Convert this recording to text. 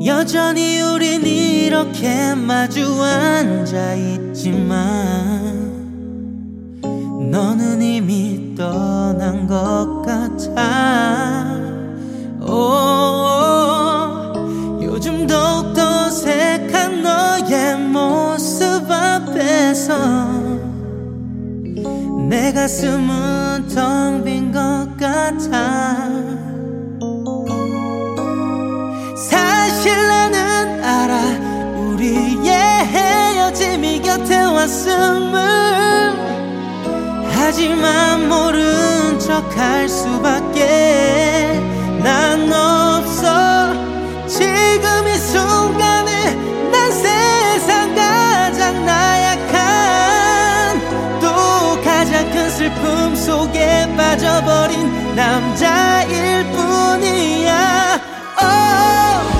여전히 우린 이렇게 마주 앉아있지만 너는 이미 떠난 것 같아. 요즘 더욱더 어색한 너의 모습 앞에서 내 가슴은 텅 빈 것 같아. 사실 나는 알아 우리의 헤어짐이 곁에 왔음을. 하지만 모른 척 할 수밖에 난 없어. 지금 이 순간에 난 세상 가장 나약한, 또 가장 큰 슬픔 속에 빠져버린 남자일 뿐이야.